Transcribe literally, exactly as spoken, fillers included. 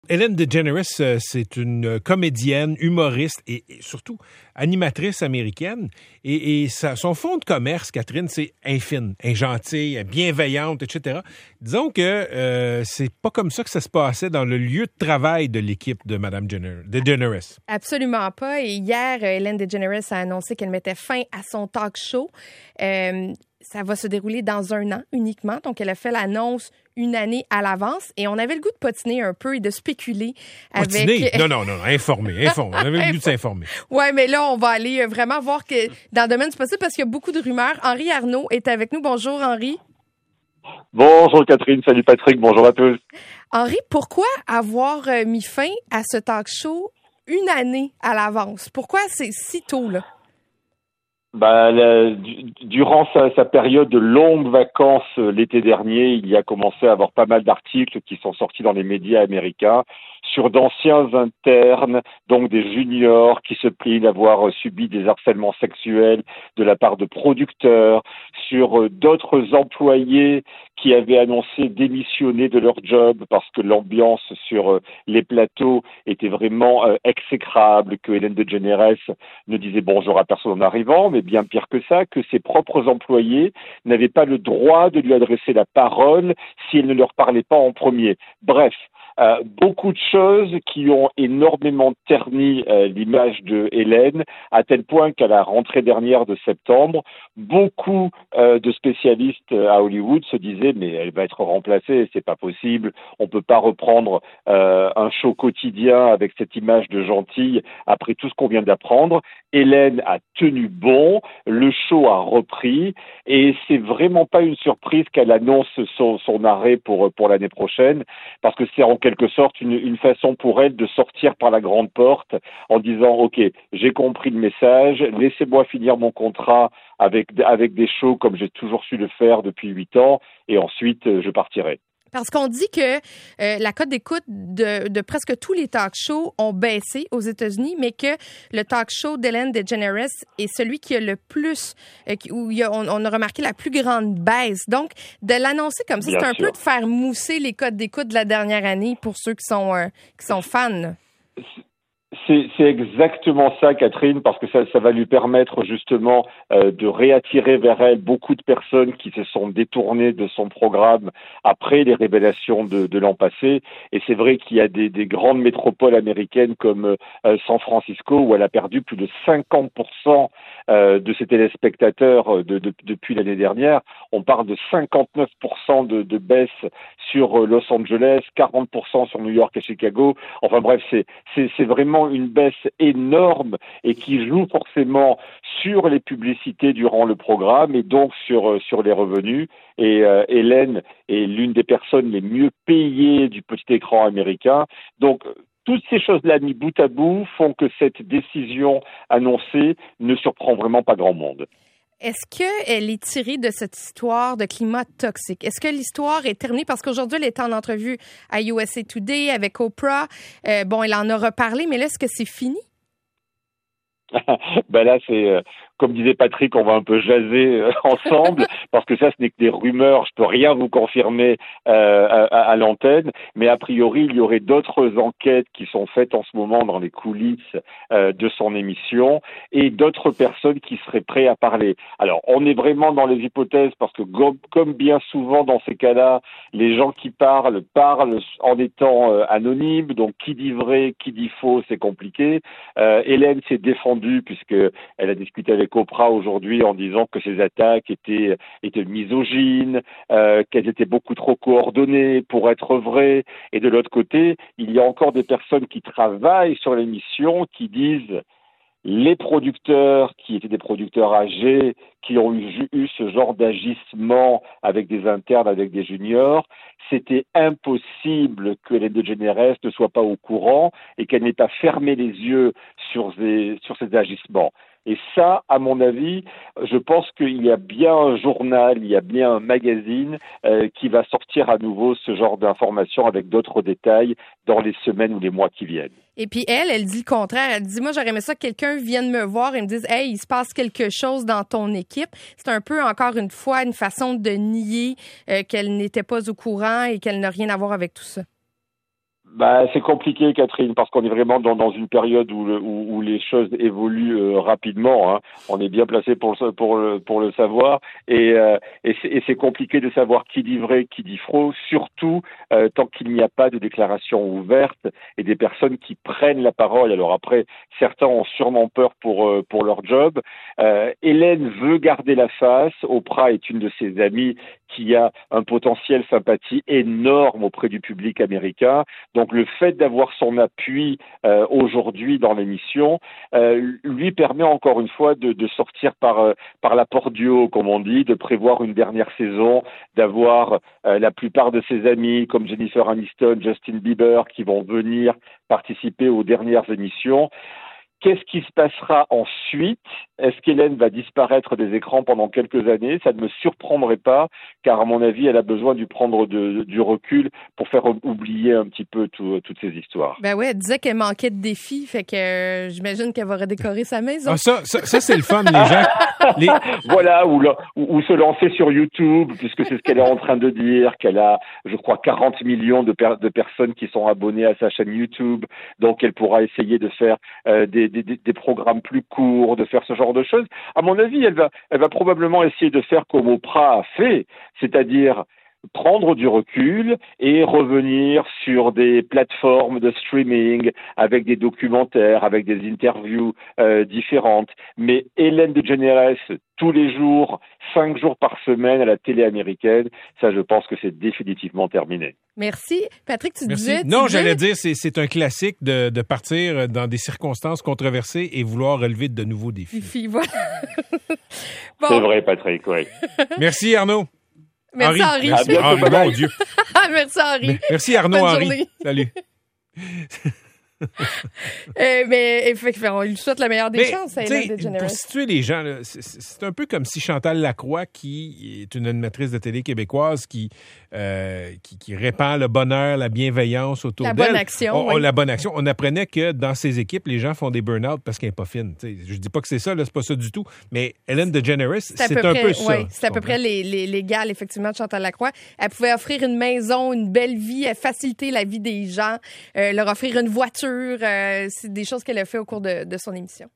Ellen DeGeneres, euh, c'est une comédienne, humoriste et, et surtout animatrice américaine. Et, et sa, son fond de commerce, Catherine, c'est infine, gentille, bienveillante, et cetera. Disons que euh, c'est pas comme ça que ça se passait dans le lieu de travail de l'équipe de Mme Jenner, DeGeneres. Absolument pas. Et hier, Ellen DeGeneres a annoncé qu'elle mettait fin à son talk show. Euh, ça va se dérouler dans un an uniquement. Donc, elle a fait l'annonce une année à l'avance et on avait le goût de potiner un peu et de spéculer potiner? avec... Non, non, non, informer, informer. On avait le goût de s'informer. Oui, mais là, on va aller vraiment voir que dans le domaine du possible parce qu'il y a beaucoup de rumeurs. Henri Arnaud est avec nous. Bonjour, Henri. Bonjour Catherine, salut Patrick, bonjour à tous. Henri, pourquoi avoir mis fin à ce talk show une année à l'avance? Pourquoi c'est si tôt, là? Bah, la, du, durant sa, sa période de longues vacances euh, l'été dernier, il y a commencé à avoir pas mal d'articles qui sont sortis dans les médias américains sur d'anciens internes, donc des juniors qui se plaignent d'avoir euh, subi des harcèlements sexuels de la part de producteurs, sur euh, d'autres employés qui avaient annoncé démissionner de leur job parce que l'ambiance sur euh, les plateaux était vraiment euh, exécrable, que Ellen DeGeneres ne disait bonjour à personne en arrivant, mais bien pire que ça, que ses propres employés n'avaient pas le droit de lui adresser la parole si elle ne leur parlait pas en premier. Bref, euh, beaucoup de choses qui ont énormément terni euh, l'image de Hélène, à tel point qu'à la rentrée dernière de septembre, beaucoup euh, de spécialistes à Hollywood se disaient mais elle va être remplacée, c'est pas possible, on peut pas reprendre euh, un show quotidien avec cette image de gentille après tout ce qu'on vient d'apprendre. Hélène a tenu bon, le show a repris et c'est vraiment pas une surprise qu'elle annonce son, son arrêt pour pour l'année prochaine, parce que c'est en quelque sorte une, une façon pour elle de sortir par la grande porte en disant ok, j'ai compris le message, laissez-moi finir mon contrat avec avec des shows comme j'ai toujours su le faire depuis huit ans et ensuite je partirai. Parce qu'on dit que euh, la cote d'écoute de, de presque tous les talk shows ont baissé aux États-Unis, mais que le talk show d'Ellen DeGeneres est celui qui a le plus, euh, où il y a, on, on a remarqué la plus grande baisse. Donc, de l'annoncer comme ça, Bien c'est un sûr. peu de faire mousser les cotes d'écoute de la dernière année pour ceux qui sont, euh, qui sont fans. C'est, c'est exactement ça, Catherine, parce que ça, ça va lui permettre justement euh, de réattirer vers elle beaucoup de personnes qui se sont détournées de son programme après les révélations de, de l'an passé. Et c'est vrai qu'il y a des, des grandes métropoles américaines comme euh, San Francisco où elle a perdu plus de cinquante pour cent euh, de ses téléspectateurs de, de, depuis l'année dernière. On parle de cinquante-neuf pour cent de, de baisse sur Los Angeles, quarante pour cent sur New York et Chicago. Enfin bref, c'est, c'est, c'est vraiment une baisse énorme et qui joue forcément sur les publicités durant le programme et donc sur sur les revenus. Et euh, Hélène est l'une des personnes les mieux payées du petit écran américain. Donc toutes ces choses-là mis bout à bout font que cette décision annoncée ne surprend vraiment pas grand monde. Est-ce qu'elle est tirée de cette histoire de climat toxique? Est-ce que l'histoire est terminée? Parce qu'aujourd'hui, elle est en entrevue à U S A Today avec Oprah. Euh, bon, elle en a reparlé, mais là, est-ce que c'est fini? Ben là, c'est euh, comme disait Patrick, on va un peu jaser euh, ensemble parce que ça, ce n'est que des rumeurs. Je peux rien vous confirmer euh, à, à l'antenne, mais a priori, il y aurait d'autres enquêtes qui sont faites en ce moment dans les coulisses euh, de son émission et d'autres personnes qui seraient prêtes à parler. Alors, on est vraiment dans les hypothèses parce que go- comme bien souvent dans ces cas-là, les gens qui parlent parlent en étant euh, anonymes. Donc, qui dit vrai, qui dit faux, c'est compliqué. Euh, Hélène s'est défendue puisque elle a discuté avec Oprah aujourd'hui en disant que ces attaques étaient étaient misogynes, euh, qu'elles étaient beaucoup trop coordonnées pour être vraies. Et de l'autre côté, il y a encore des personnes qui travaillent sur l'émission qui disent les producteurs qui étaient des producteurs âgés, qui ont eu, eu ce genre d'agissement avec des internes, avec des juniors, c'était impossible que Ellen DeGeneres ne soit pas au courant et qu'elle n'ait pas fermé les yeux sur ces, sur ces agissements. Et ça, à mon avis, je pense qu'il y a bien un journal, il y a bien un magazine euh, qui va sortir à nouveau ce genre d'informations avec d'autres détails dans les semaines ou les mois qui viennent. Et puis elle, elle dit le contraire. Elle dit, moi, j'aurais aimé ça que quelqu'un vienne me voir et me dise, hey, il se passe quelque chose dans ton équipe. C'est un peu, encore une fois, une façon de nier euh, qu'elle n'était pas au courant et qu'elle n'a rien à voir avec tout ça. Bah, c'est compliqué, Catherine, parce qu'on est vraiment dans, dans une période où, le, où, où les choses évoluent euh, rapidement. Hein. On est bien placé pour le, pour le, pour le savoir, et, euh, et, c'est, et c'est compliqué de savoir qui dit vrai, qui dit faux, surtout euh, tant qu'il n'y a pas de déclaration ouverte et des personnes qui prennent la parole. Alors après, certains ont sûrement peur pour euh, pour leur job. Euh, Hélène veut garder la face. Oprah est une de ses amies qui a un potentiel sympathie énorme auprès du public américain. Donc le fait d'avoir son appui euh, aujourd'hui dans l'émission euh, lui permet encore une fois de, de sortir par euh, par la porte du haut, comme on dit, de prévoir une dernière saison, d'avoir euh, la plupart de ses amis comme Jennifer Aniston, Justin Bieber qui vont venir participer aux dernières émissions. Qu'est-ce qui se passera ensuite? Est-ce qu'Hélène va disparaître des écrans pendant quelques années? Ça ne me surprendrait pas, car à mon avis, elle a besoin de prendre de, du recul pour faire oublier un petit peu tout, toutes ces histoires. Ben ouais, elle disait qu'elle manquait de défis, fait que euh, j'imagine qu'elle va redécorer sa maison. Ah, ça, ça, ça c'est le fun, les gens. Les... Voilà, ou, ou, ou se lancer sur YouTube, puisque c'est ce qu'elle est en train de dire, qu'elle a, je crois, quarante millions de, per- de personnes qui sont abonnées à sa chaîne YouTube, donc elle pourra essayer de faire euh, des Des, des, des programmes plus courts, de faire ce genre de choses. À mon avis, elle va, elle va probablement essayer de faire comme Oprah a fait, c'est-à-dire prendre du recul et revenir sur des plateformes de streaming avec des documentaires, avec des interviews euh, différentes. Mais Hélène DeGeneres, tous les jours, cinq jours par semaine à la télé américaine, ça, je pense que c'est définitivement terminé. Merci. Patrick, tu Merci. disais... Tu non, disais... j'allais dire, c'est, c'est un classique de, de partir dans des circonstances controversées et vouloir relever de nouveaux défis. Défis, voilà. Bon. C'est vrai, Patrick, oui. Merci, Arnaud. Merci, Henri. Henri. À bientôt, Henri, mon Dieu. Merci, Henri. Merci, Arnaud, Bonne Henri. journée. Salut. euh, mais effectivement, on lui souhaite la meilleure des mais, chances à Hélène DeGeneres. Pour situer les gens, là, c'est, c'est un peu comme si Chantal Lacroix, qui est une animatrice de télé québécoise qui, euh, qui, qui répand le bonheur, la bienveillance autour la d'elle. Bonne action, on, oui. on, la bonne action. On apprenait que dans ses équipes, les gens font des burn-out parce qu'elle n'est pas fine. T'sais, je dis pas que c'est ça, là, c'est pas ça du tout. Mais Hélène DeGeneres, c'est, c'est un près, peu ça. Oui, c'est à peu près les, les, l'égal, effectivement, de Chantal Lacroix. Elle pouvait offrir une maison, une belle vie, faciliter la vie des gens, euh, leur offrir une voiture. Euh, c'est des choses qu'elle a fait au cours de, de son émission.